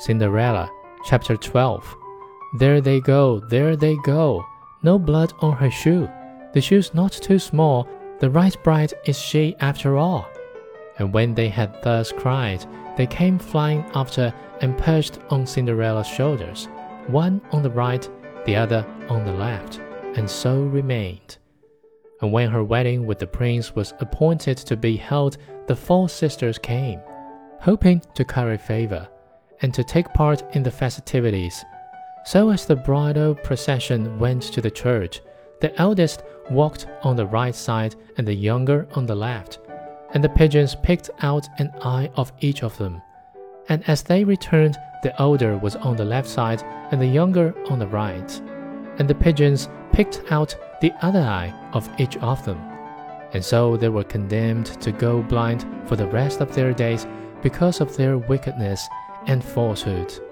Cinderella, Chapter 12. There they go, there they go. No blood on her shoe. The shoe's not too small. The right bride is she after all. And when they had thus cried, they came flying after and perched on Cinderella's shoulders, one on the right, the other on the left, and so remained. And when her wedding with the prince was appointed to be held, the 4 sisters came, hoping to curry favor, and to take part in the festivities. So as the bridal procession went to the church, the eldest walked on the right side and the younger on the left, and the pigeons picked out an eye of each of them. And as they returned, the older was on the left side and the younger on the right, and the pigeons picked out the other eye of each of them. And so they were condemned to go blind for the rest of their days because of their wickedness and falsehood.